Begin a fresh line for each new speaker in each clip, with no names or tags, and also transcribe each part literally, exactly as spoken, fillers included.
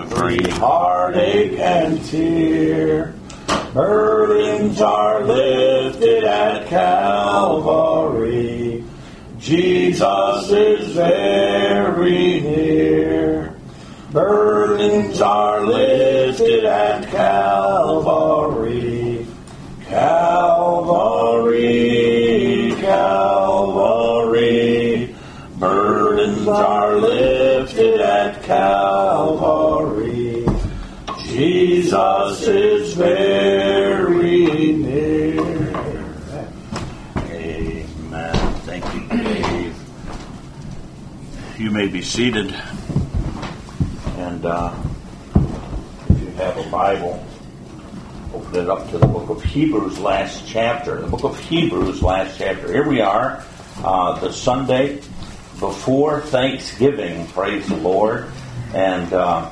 Free heartache and tear. Burdens are lifted at Calvary. Jesus is very near. Burdens are lifted at Calvary. Calvary, Calvary. Burdens are lifted at Calvary. Jesus is very near.
Amen. Thank you, Dave. You may be seated. And uh, if you have a Bible, open it up to the book of Hebrews, last chapter. The book of Hebrews, last chapter. Here we are, uh, the Sunday before Thanksgiving. Praise the Lord. And uh,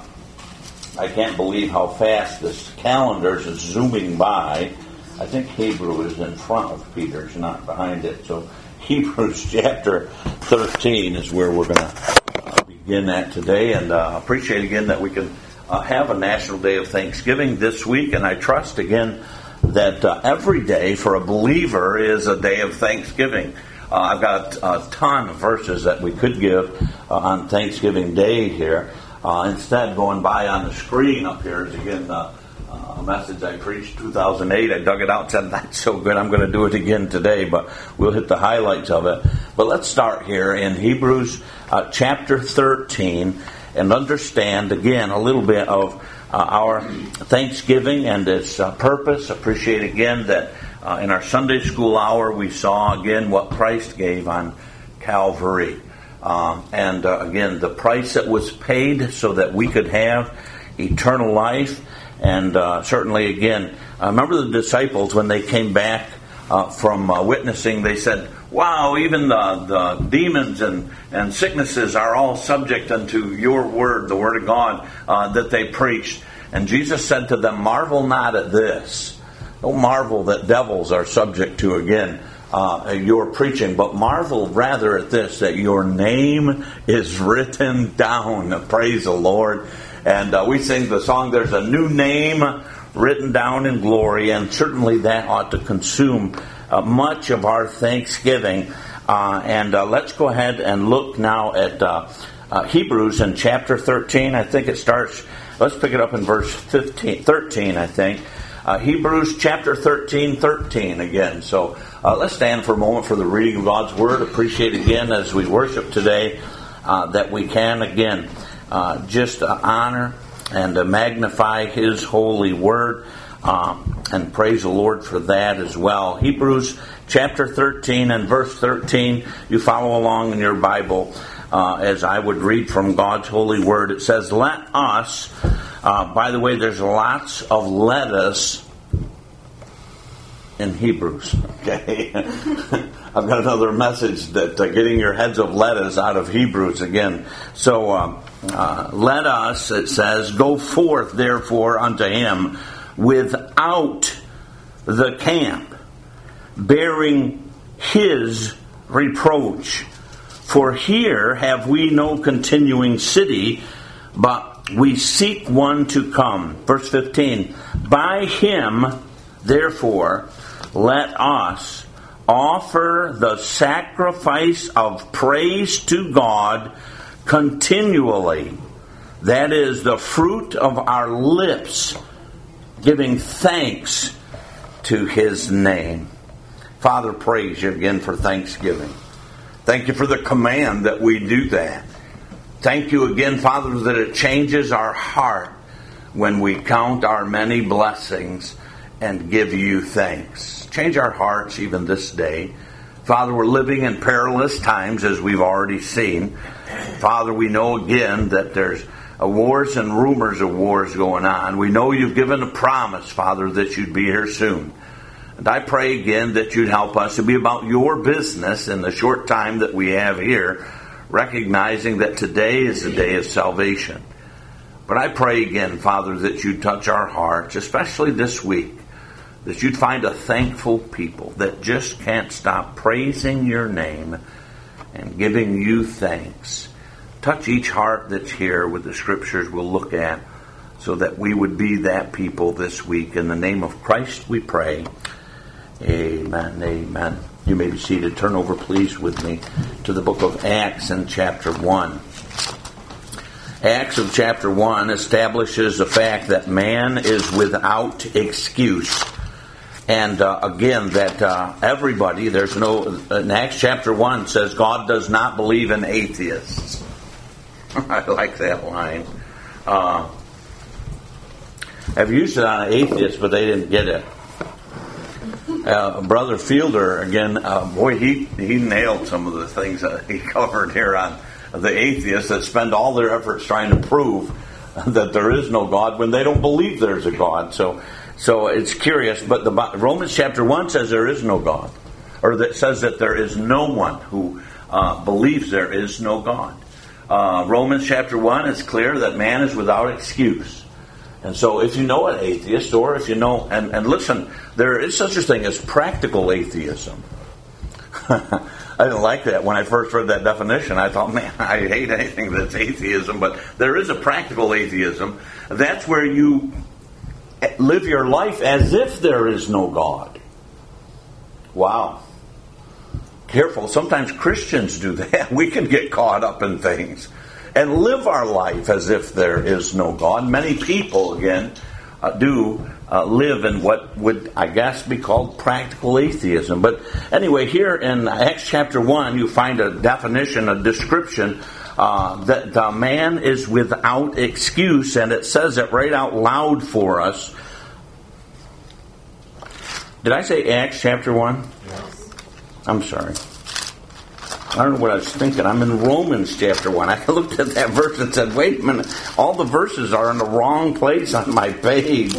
I can't believe how fast this calendar is zooming by. I think Hebrew is in front of Peter's, not behind it. So Hebrews chapter thirteen is where we're going to begin at today. And uh, appreciate again that we can uh, have a National Day of Thanksgiving this week. And I trust again that uh, every day for a believer is a day of Thanksgiving. Uh, I've got a ton of verses that we could give uh, on Thanksgiving Day here. Uh, instead, going by on the screen up here is again uh, uh, a message I preached two thousand eight. I dug it out and said, that's so good, I'm going to do it again today, but we'll hit the highlights of it. But let's start here in Hebrews uh, chapter thirteen and understand again a little bit of uh, our Thanksgiving and its uh, purpose. Appreciate again that uh, in our Sunday school hour we saw again what Christ gave on Calvary. Um, and uh, again, the price that was paid so that we could have eternal life. And uh, certainly, again, I remember the disciples when they came back uh, from uh, witnessing, they said, wow, even the, the demons and, and sicknesses are all subject unto your word, the word of God uh, that they preached. And Jesus said to them, marvel not at this. Don't marvel that devils are subject to, again, Uh, your preaching, but marvel rather at this, that your name is written down. Praise the Lord. And uh, we sing the song, there's a new name written down in glory, and certainly that ought to consume uh, much of our Thanksgiving. Uh, and uh, let's go ahead and look now at uh, uh, Hebrews in chapter thirteen. I think it starts, let's pick it up in verse fifteen, thirteen, I think. Uh, Hebrews chapter thirteen, thirteen again. So uh, let's stand for a moment for the reading of God's Word. Appreciate again as we worship today uh, that we can again uh, just uh, honor and uh, magnify His holy Word um, and praise the Lord for that as well. Hebrews chapter thirteen and verse thirteen. You follow along in your Bible uh, as I would read from God's holy Word. It says, let us... Uh, by the way, there's lots of lettuce in Hebrews. Okay, I've got another message that uh, getting your heads of lettuce out of Hebrews again. So uh, uh, let us, it says, go forth therefore unto him without the camp, bearing his reproach. For here have we no continuing city, but we seek one to come. Verse fifteen, by him, therefore, let us offer the sacrifice of praise to God continually. That is the fruit of our lips, giving thanks to his name. Father, praise you again for Thanksgiving. Thank you for the command that we do that. Thank you again, Father, that it changes our heart when we count our many blessings and give you thanks. Change our hearts even this day. Father, we're living in perilous times, as we've already seen. Father, we know again that there's wars and rumors of wars going on. We know you've given a promise, Father, that you'd be here soon. And I pray again that you'd help us to be about your business in the short time that we have here, recognizing that today is the day of salvation. But I pray again, Father, that you'd touch our hearts, especially this week, that you'd find a thankful people that just can't stop praising your name and giving you thanks. Touch each heart that's here with the scriptures we'll look at so that we would be that people this week. In the name of Christ we pray. Amen, amen. You may be seated. Turn over, please, with me to the book of Acts in chapter one. Acts of chapter one establishes the fact that man is without excuse. And uh, again, that uh, everybody, there's no, in Acts chapter one says God does not believe in atheists. I like that line. Uh, I've used it on atheists, but they didn't get it. Uh, Brother Fielder, again, uh, boy, he, he nailed some of the things that he covered here on the atheists that spend all their efforts trying to prove that there is no God when they don't believe there's a God. So so it's curious, but the Romans chapter one says there is no God, or that says that there is no one who uh, believes there is no God. Uh, Romans chapter one is clear that man is without excuse. And so if you know an atheist, or if you know, and, and listen, there is such a thing as practical atheism. I didn't like that when I first read that definition. I thought, man, I hate anything that's atheism, but there is a practical atheism. That's where you live your life as if there is no God. Wow. Careful. Sometimes Christians do that. We can get caught up in things and live our life as if there is no God. Many people, again, uh, do uh, live in what would, I guess, be called practical atheism. But anyway, here in Acts chapter one, you find a definition, a description uh, that the man is without excuse, and it says it right out loud for us. Did I say Acts chapter one? Yes. I'm sorry. I don't know what I was thinking. I'm in Romans chapter one. I looked at that verse and said, wait a minute, all the verses are in the wrong place on my page.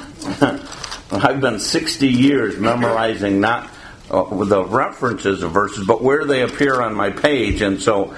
I've been sixty years memorizing not uh, the references of verses, but where they appear on my page. And so,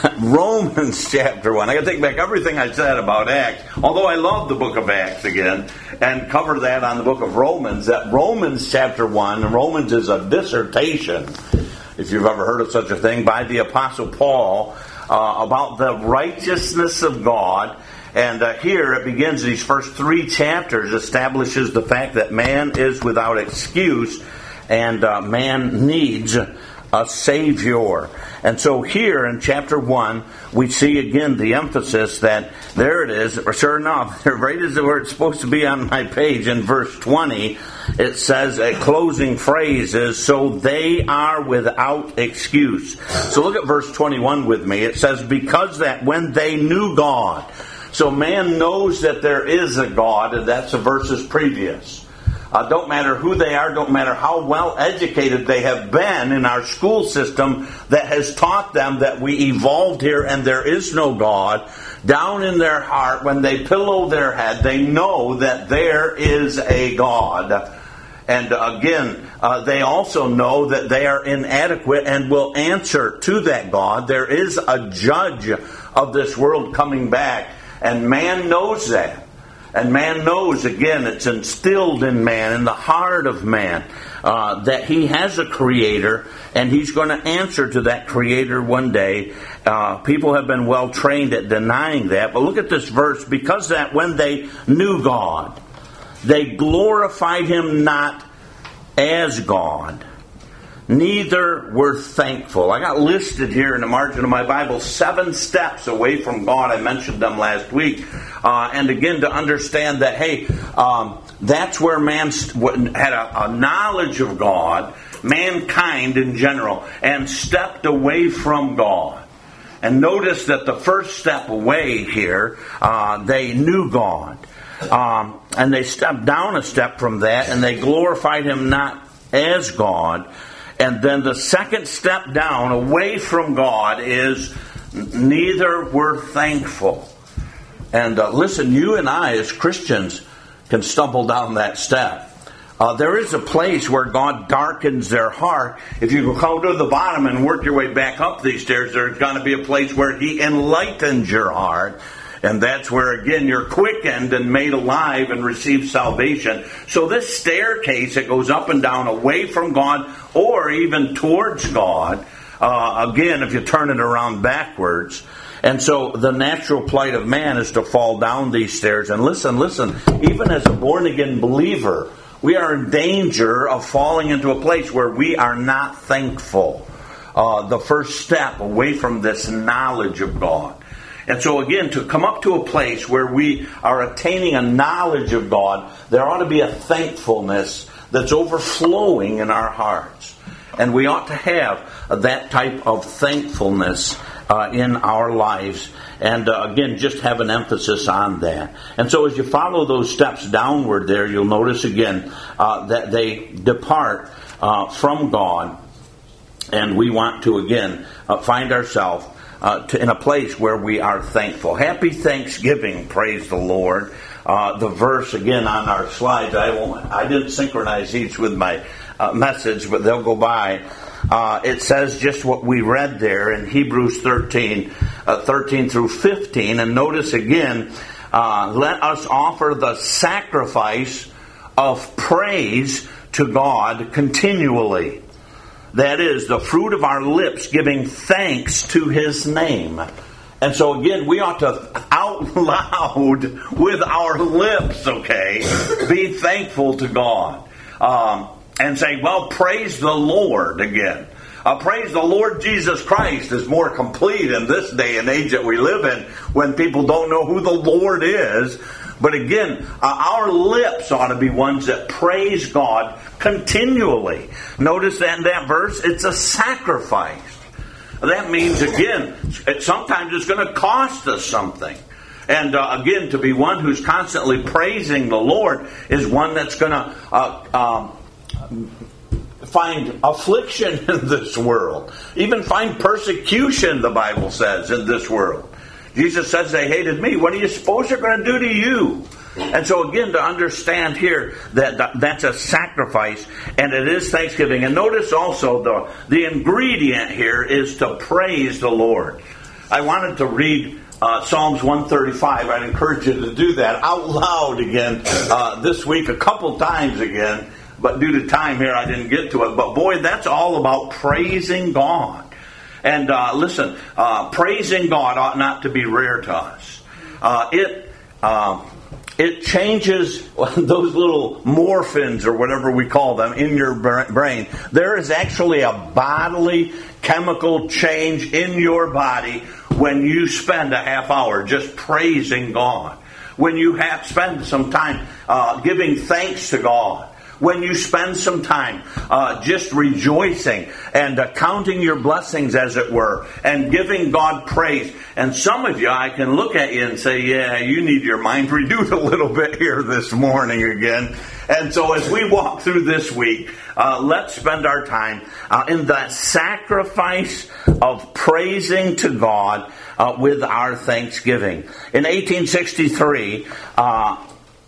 Romans chapter one. I got to take back everything I said about Acts, although I love the book of Acts again, and cover that on the book of Romans. That Romans chapter one, and Romans is a dissertation, if you've ever heard of such a thing, by the Apostle Paul uh, about the righteousness of God. And uh, here it begins, these first three chapters establishes the fact that man is without excuse and uh, man needs a Savior. And so here in chapter one, we see again the emphasis that there it is, sure enough, right as where it's supposed to be on my page in verse twenty, it says a closing phrase is, so they are without excuse. So look at verse twenty-one with me. It says, because that when they knew God. So man knows that there is a God, and that's the verses previous. Uh, don't matter who they are, don't matter how well educated they have been in our school system that has taught them that we evolved here and there is no God. Down in their heart, when they pillow their head, they know that there is a God. And again, uh, they also know that they are inadequate and will answer to that God. There is a judge of this world coming back, and man knows that. And man knows, again, it's instilled in man, in the heart of man, uh, that he has a creator, and he's going to answer to that creator one day. Uh, people have been well trained at denying that. But look at this verse. Because that when they knew God, they glorified him not as God, neither were thankful. I got listed here in the margin of my Bible seven steps away from God. I mentioned them last week. Uh, and again, to understand that, hey, um, that's where man st- had a, a knowledge of God, mankind in general, and stepped away from God. And notice that the first step away here, uh, they knew God. Um, and they stepped down a step from that, and they glorified him not as God. And then the second step down away from God is neither were thankful. And uh, listen, you and I as Christians can stumble down that step. Uh, there is a place where God darkens their heart. If you go to the bottom and work your way back up these stairs, there's going to be a place where he enlightens your heart. And that's where, again, you're quickened and made alive and receive salvation. So this staircase that goes up and down away from God or even towards God, uh, again, if you turn it around backwards, And so the natural plight of man is to fall down these stairs. And listen, listen, even as a born-again believer, we are in danger of falling into a place where we are not thankful. Uh, the first step away from this knowledge of God. And so again, to come up to a place where we are attaining a knowledge of God, there ought to be a thankfulness that's overflowing in our hearts. And we ought to have that type of thankfulness uh, in our lives. And uh, again, just have an emphasis on that. And so as you follow those steps downward there, you'll notice again uh, that they depart uh, from God. And we want to, again, uh, find ourselves uh, to, in a place where we are thankful. Happy Thanksgiving, praise the Lord. Uh, the verse, again, on our slides, I won't, I didn't synchronize these with my uh, message, but they'll go by. Uh, it says just what we read there in Hebrews thirteen, uh, thirteen through fifteen. And notice again, uh, let us offer the sacrifice of praise to God continually. That is, the fruit of our lips giving thanks to His name. And so again, we ought to out loud with our lips, okay, be thankful to God. Um, and say, well, praise the Lord again. Uh, praise the Lord Jesus Christ is more complete in this day and age that we live in when people don't know who the Lord is. But again, uh, our lips ought to be ones that praise God continually. Notice that in that verse, it's a sacrifice. That means, again, it, sometimes it's going to cost us something. And uh, again, to be one who's constantly praising the Lord is one that's going to uh, um, find affliction in this world. Even find persecution, the Bible says, in this world. Jesus says they hated me. What do you suppose they're going to do to you? And so again, to understand here that that's a sacrifice and it is Thanksgiving. And notice also the, the ingredient here is to praise the Lord. I wanted to read uh, Psalms one thirty-five. I'd encourage you to do that out loud again uh, this week a couple times again. But due to time here, I didn't get to it. But boy, that's all about praising God. And uh, listen, uh, praising God ought not to be rare to us. Uh, it uh, it changes those little morphins or whatever we call them in your brain. There is actually a bodily chemical change in your body when you spend a half hour just praising God. When you have spend some time uh, giving thanks to God. When you spend some time uh, just rejoicing and uh, counting your blessings, as it were, and giving God praise. And some of you, I can look at you and say, yeah, you need your mind renewed a little bit here this morning again. And so as we walk through this week, uh, let's spend our time uh, in that sacrifice of praising to God uh, with our thanksgiving. In eighteen sixty-three, uh,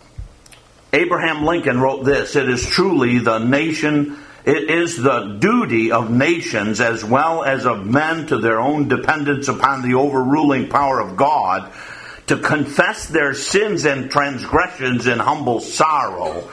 Abraham Lincoln wrote this: it is truly the nation, it is the duty of nations as well as of men to their own dependence upon the overruling power of God to confess their sins and transgressions in humble sorrow,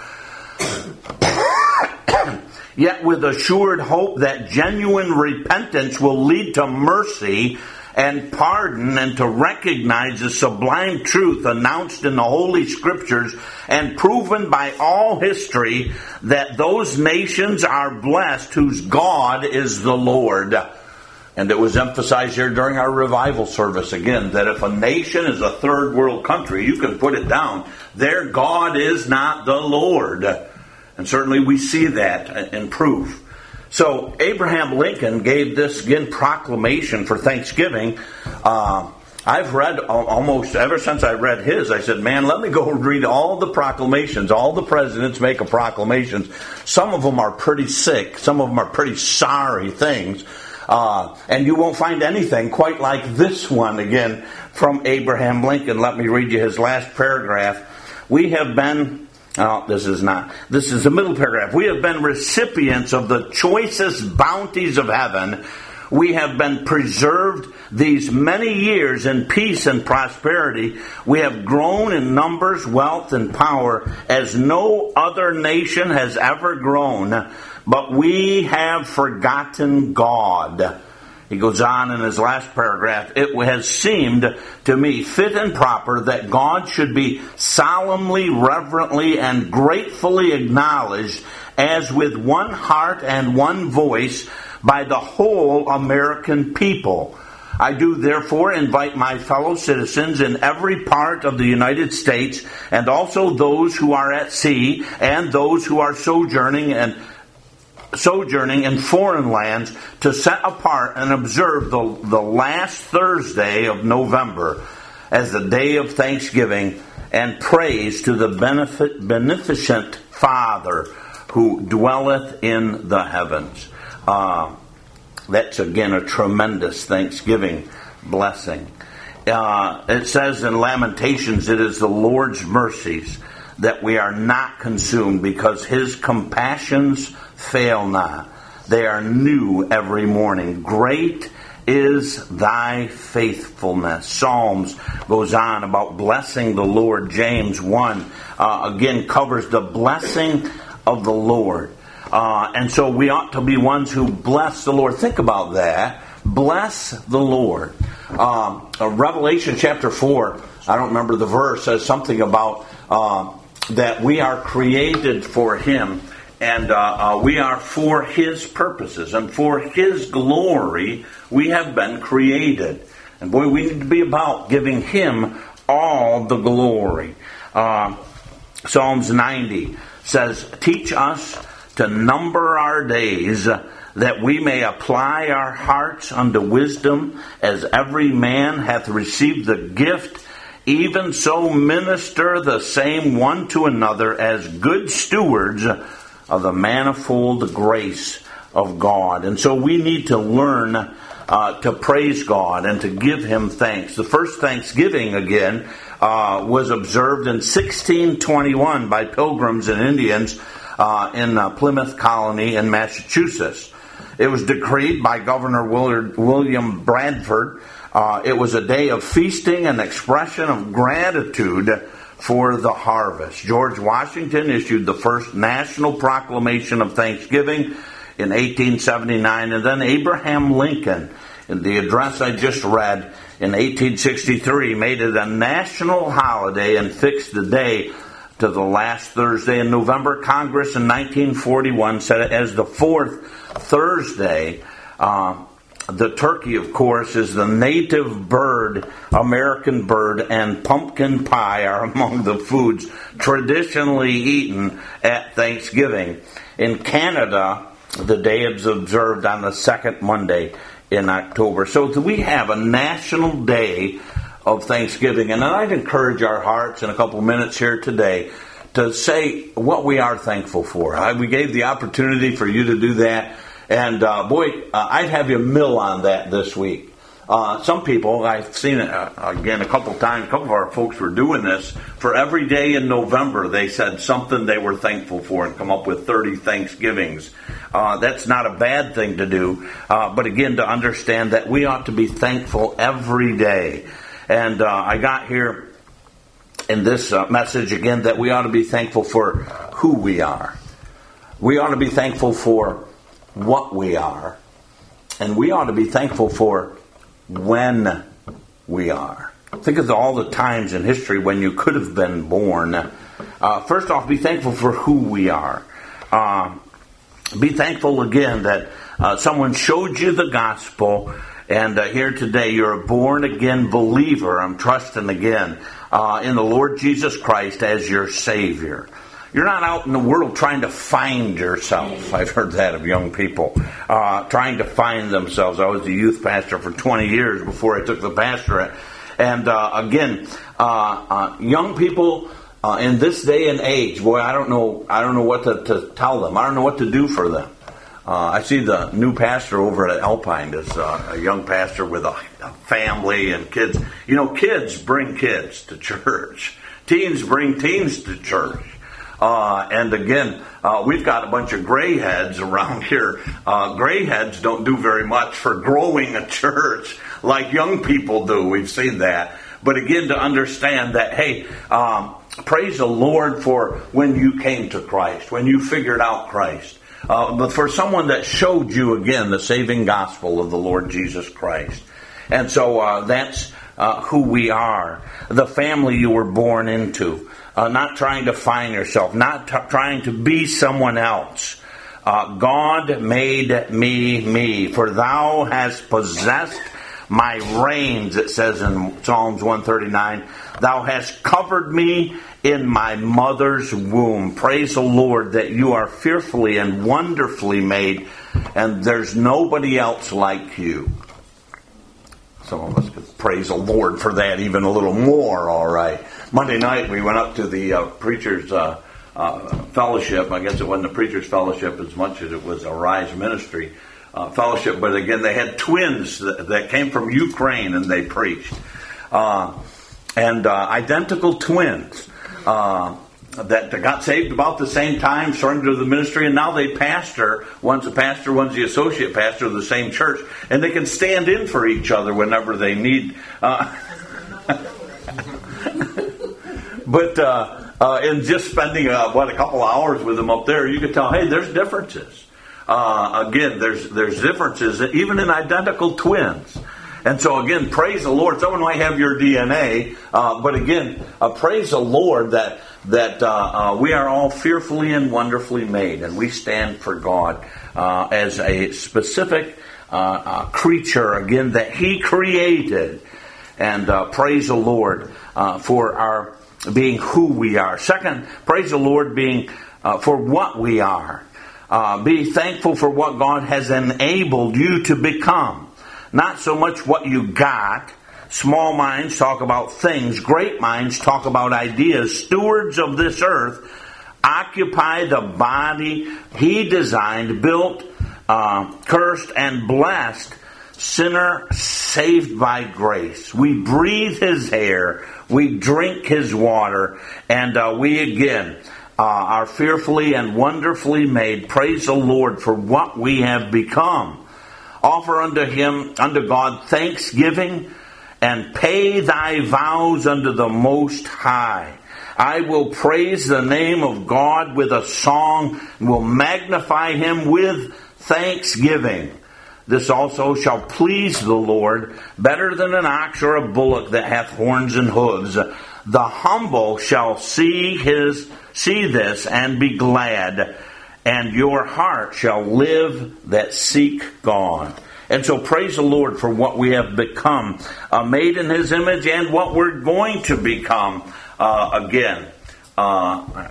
yet with assured hope that genuine repentance will lead to mercy and pardon, and to recognize the sublime truth announced in the Holy Scriptures and proven by all history that those nations are blessed whose God is the Lord. And it was emphasized here during our revival service again that if a nation is a third world country, you can put it down. Their God is not the Lord. And certainly we see that in proof. So Abraham Lincoln gave this, again, proclamation for Thanksgiving. Uh, I've read almost, ever since I read his, I said, man, let me go read all the proclamations. All the presidents make a proclamations. Some of them are pretty sick. Some of them are pretty sorry things. Uh, and you won't find anything quite like this one, again, from Abraham Lincoln. Let me read you his last paragraph. We have been... Oh, this is not. This is the middle paragraph. We have been recipients of the choicest bounties of heaven. We have been preserved these many years in peace and prosperity. We have grown in numbers, wealth, and power as no other nation has ever grown. But we have forgotten God. he goes on in his last paragraph, it has seemed to me fit and proper that God should be solemnly, reverently, and gratefully acknowledged as with one heart and one voice by the whole American people. I do therefore invite my fellow citizens in every part of the United States, and also those who are at sea and those who are sojourning and sojourning in foreign lands, to set apart and observe the, the last Thursday of November as the day of thanksgiving and praise to the benefit, beneficent Father who dwelleth in the heavens. Uh, that's again a tremendous Thanksgiving blessing. Uh, it says in Lamentations, it is the Lord's mercies that we are not consumed, because his compassions fail not. They are new every morning. Great is thy faithfulness. Psalms goes on about blessing the Lord. James one uh, again covers the blessing of the Lord. Uh, and so we ought to be ones who bless the Lord. Think about that. Bless the Lord. Um, uh, Revelation chapter four, I don't remember the verse, says something about uh, that we are created for him, and uh, uh, we are for his purposes, and for his glory we have been created. And boy, we need to be about giving him all the glory. Uh, Psalms ninety says, teach us to number our days, that we may apply our hearts unto wisdom, as every man hath received the gift, even so minister the same one to another as good stewards of the manifold grace of God. And so we need to learn uh, to praise God and to give him thanks. The first Thanksgiving, again, uh, was observed in sixteen twenty-one by Pilgrims and Indians uh, in uh, Plymouth Colony in Massachusetts. It was decreed by Governor Willard, William Bradford. Uh, it was a day of feasting and expression of gratitude for the harvest. George Washington issued the first national proclamation of Thanksgiving in eighteen seventy-nine, and then Abraham Lincoln, in the address I just read, in eighteen sixty-three, made it a national holiday and fixed the day to the last Thursday in November. Congress in nineteen forty-one set it as the fourth Thursday. Uh, the turkey, of course, is the native bird, American bird, and pumpkin pie are among the foods traditionally eaten at Thanksgiving. In Canada, the day is observed on the second Monday in October. So we have a national day of Thanksgiving. And I'd encourage our hearts in a couple minutes here today to say what we are thankful for. I, we gave the opportunity for you to do that. And uh, boy, uh, I'd have you mill on that this week. Uh, some people, I've seen it uh, again a couple times, a couple of our folks were doing this. For every day in November, they said something they were thankful for and come up with thirty Thanksgivings. Uh, that's not a bad thing to do. Uh, but again, to understand that we ought to be thankful every day. And uh, I got here in this uh, message again that we ought to be thankful for who we are. We ought to be thankful for what we are. And we ought to be thankful for when we are. Think of all the times in history when you could have been born. Uh, first off, be thankful for who we are. Uh, be thankful again that uh, someone showed you the gospel, and uh, here today you're a born-again believer. I'm trusting again uh, in the Lord Jesus Christ as your Savior. You're not out in the world trying to find yourself. I've heard that of young people, uh, trying to find themselves. I was a youth pastor for twenty years before I took the pastorate. And uh, again, uh, uh, young people uh, in this day and age, boy, I don't know, I don't know what to, to tell them. I don't know what to do for them. Uh, I see the new pastor over at Alpine is uh, a young pastor with a, a family and kids. You know, kids bring kids to church. Teens bring teens to church. Uh, and again, uh, we've got a bunch of gray heads around here. Uh, gray heads don't do very much for growing a church like young people do. We've seen that. But again, to understand that, hey, um, praise the Lord for when you came to Christ, when you figured out Christ. uh, but for someone that showed you again the saving gospel of the Lord Jesus Christ. And so uh, that's uh, who we are, the family you were born into, uh, not trying to find yourself, not t- trying to be someone else. Uh, God made me me, for thou hast possessed my reins, it says in Psalms one thirty-nine. Thou hast covered me in my mother's womb. Praise the Lord that you are fearfully and wonderfully made, and there's nobody else like you. Some of us could praise the Lord for that even a little more, all right. Monday night we went up to the uh, preacher's uh, uh, fellowship. I guess it wasn't a preacher's fellowship as much as it was a Rise Ministry uh, fellowship. But again, they had twins that, that came from Ukraine and they preached. Uh, and uh, identical twins uh, that got saved about the same time, surrendered to the ministry, and now they pastor. One's a pastor, one's the associate pastor of the same church, and they can stand in for each other whenever they need. Uh, but uh, uh, in just spending uh, what a couple hours with them up there, you can tell, hey, there's differences. Uh, again, there's there's differences even in identical twins. And so again, praise the Lord. Someone might have your D N A, uh, but again, uh, praise the Lord that that uh, uh, we are all fearfully and wonderfully made, and we stand for God uh, as a specific uh, uh, creature, again, that He created. And uh, praise the Lord uh, for our being who we are. Second, praise the Lord being uh, for what we are. Uh, be thankful for what God has enabled you to become. Not so much what you got. Small minds talk about things. Great minds talk about ideas. Stewards of this earth occupy the body He designed, built, uh, cursed, and blessed. Sinner saved by grace. We breathe His air. We drink His water. And uh, we again uh, are fearfully and wonderfully made. Praise the Lord for what we have become. Offer unto Him, unto God, thanksgiving, and pay thy vows unto the Most High. I will praise the name of God with a song, and will magnify Him with thanksgiving. This also shall please the Lord, better than an ox or a bullock that hath horns and hooves. The humble shall see his see this and be glad, and your heart shall live that seek God. And so praise the Lord for what we have become, uh, made in His image, and what we're going to become uh, again, uh,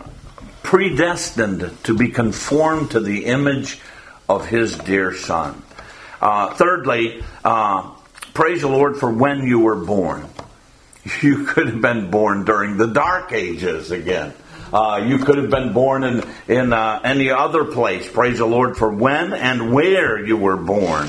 predestined to be conformed to the image of His dear Son. Uh, thirdly, uh, praise the Lord for when you were born. You could have been born during the Dark Ages again. Uh, you could have been born in, in uh, any other place. Praise the Lord for when and where you were born.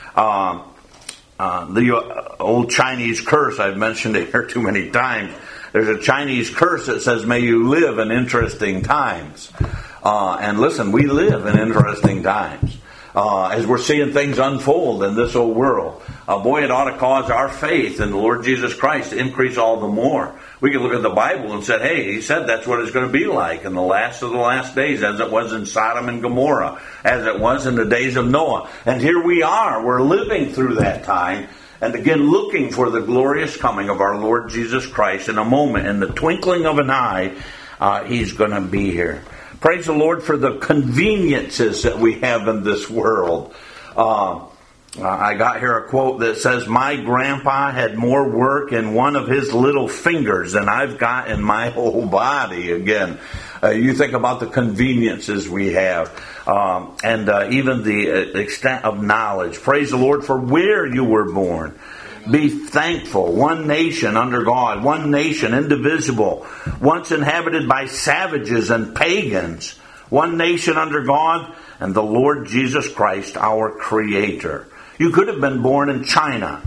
Uh, uh, the old Chinese curse, I've mentioned it here too many times. There's a Chinese curse that says, may you live in interesting times. Uh, and listen, we live in interesting times. Uh, as we're seeing things unfold in this old world. Uh, boy, it ought to cause our faith in the Lord Jesus Christ to increase all the more. We can look at the Bible and say, hey, He said that's what it's going to be like in the last of the last days, as it was in Sodom and Gomorrah, as it was in the days of Noah. And here we are. We're living through that time. And again, looking for the glorious coming of our Lord Jesus Christ. In a moment, in the twinkling of an eye, uh, He's going to be here. Praise the Lord for the conveniences that we have in this world. Uh, I got here a quote that says, my grandpa had more work in one of his little fingers than I've got in my whole body. Again, uh, you think about the conveniences we have, um, and uh, even the extent of knowledge. Praise the Lord for where you were born. Be thankful. One nation under God. One nation indivisible. Once inhabited by savages and pagans. One nation under God and the Lord Jesus Christ, our Creator. You could have been born in China.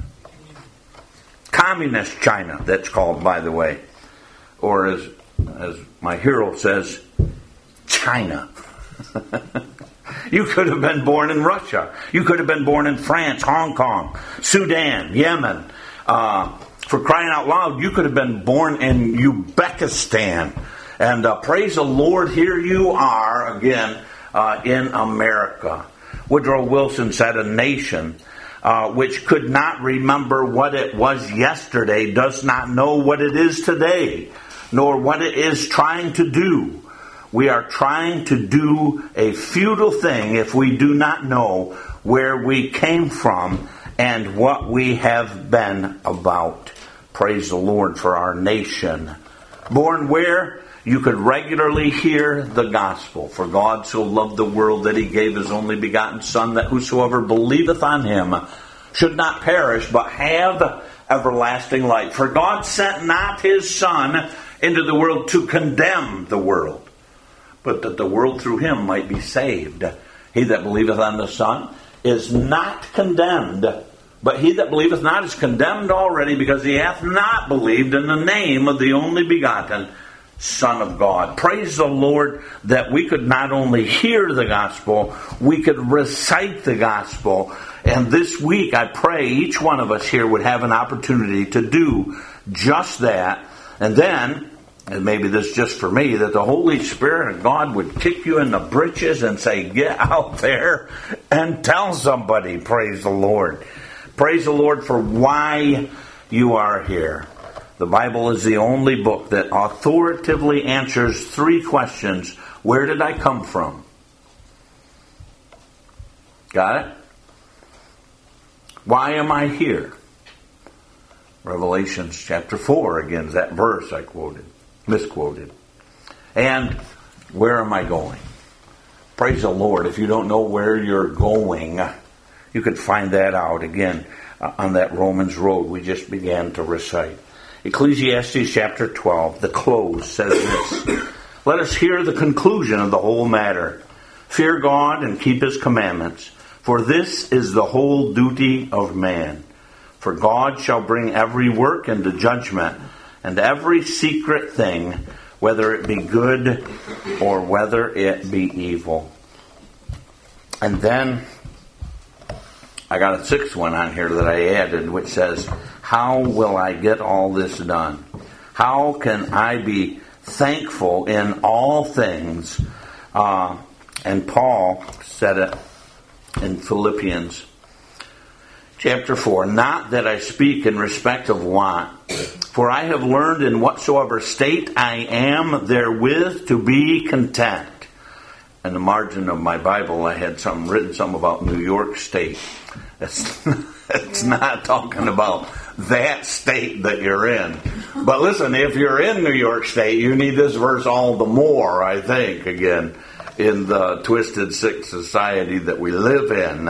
Communist China, that's called, by the way. Or as, as my hero says, China. You could have been born in Russia. You could have been born in France, Hong Kong, Sudan, Yemen. Uh, for crying out loud, you could have been born in Uzbekistan. And uh, praise the Lord, here you are again, uh, in America. Woodrow Wilson said a nation uh, which could not remember what it was yesterday does not know what it is today, nor what it is trying to do. We are trying to do a futile thing if we do not know where we came from and what we have been about. Praise the Lord for our nation. Born where you could regularly hear the gospel. For God so loved the world that he gave his only begotten Son, that whosoever believeth on him should not perish, but have everlasting life. For God sent not his Son into the world to condemn the world, but that the world through him might be saved. He that believeth on the Son is not condemned, but he that believeth not is condemned already, because he hath not believed in the name of the only begotten Son of God. Praise the Lord that we could not only hear the gospel, we could recite the gospel. And this week, I pray each one of us here would have an opportunity to do just that. And then, and maybe this is just for me, that the Holy Spirit of God would kick you in the britches and say, get out there and tell somebody. Praise the Lord. Praise the Lord for why you are here. The Bible is the only book that authoritatively answers three questions. Where did I come from? Got it? Why am I here? Revelations chapter four, again, is that verse I quoted, misquoted. And where am I going? Praise the Lord. If you don't know where you're going, you can find that out again uh, on that Romans road we just began to recite. Ecclesiastes chapter twelve, the close, says this. Let us hear the conclusion of the whole matter. Fear God and keep his commandments, for this is the whole duty of man. For God shall bring every work into judgment, and every secret thing, whether it be good or whether it be evil. And then I got a sixth one on here that I added, which says, how will I get all this done? How can I be thankful in all things? Uh, and Paul said it in Philippians chapter four, not that I speak in respect of want, for I have learned in whatsoever state I am therewith to be content. In the margin of my Bible, I had something written, something about New York State. It's, it's not talking about that state that you're in. But listen, if you're in New York State, you need this verse all the more, I think, again, in the twisted, sick society that we live in.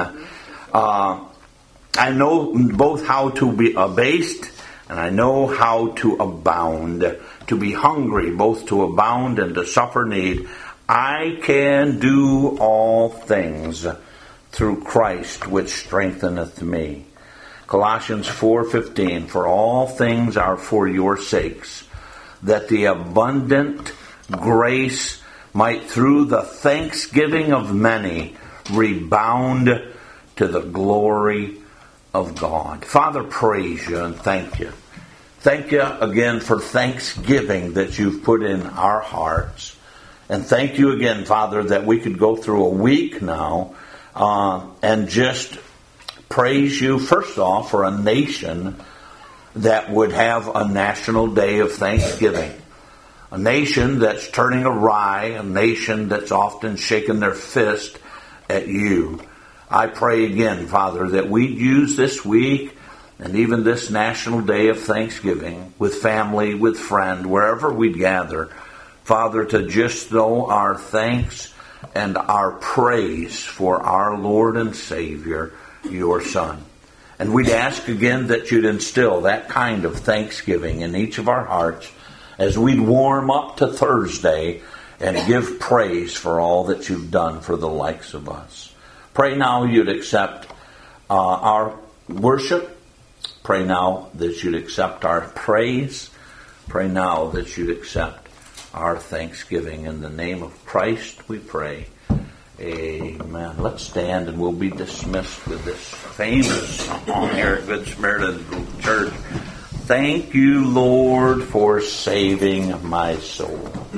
Uh, I know both how to be abased and I know how to abound, to be hungry, both to abound and to suffer need. I can do all things through Christ which strengtheneth me. Colossians four fifteen, for all things are for your sakes, that the abundant grace might through the thanksgiving of many rebound to the glory of God. Father, praise you and thank you. Thank you again for thanksgiving that you've put in our hearts. And thank you again, Father, that we could go through a week now uh, and just praise you, first off, for a nation that would have a national day of thanksgiving. A nation that's turning awry, a nation that's often shaking their fist at you. I pray again, Father, that we'd use this week and even this national day of thanksgiving with family, with friend, wherever we'd gather, Father, to just know our thanks and our praise for our Lord and Savior, your Son. And we'd ask again that you'd instill that kind of thanksgiving in each of our hearts as we'd warm up to Thursday and give praise for all that you've done for the likes of us. Pray now you'd accept uh, our worship. Pray now that you'd accept our praise. Pray now that you'd accept our thanksgiving. In the name of Christ we pray. Amen. Let's stand and we'll be dismissed with this famous song here at Good Samaritan Church. Thank you, Lord, for saving my soul.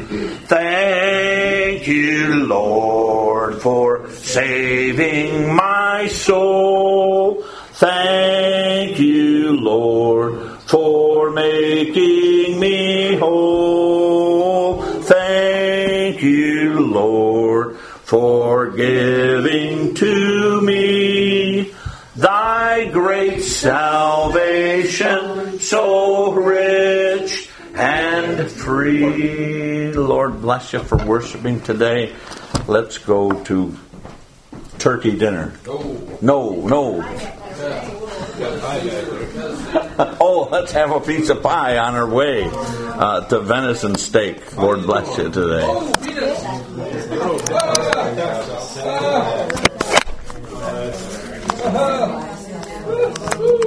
Thank you, Lord, for saving my soul. Thank you, Lord, for making me whole. Thank you, Lord, for giving to me thy great salvation, so rich and free. Lord, bless you for worshiping today. Let's go to turkey dinner. No, no. Oh, let's have a piece of pie on our way uh, to venison steak. Lord bless you today.
Uh-huh.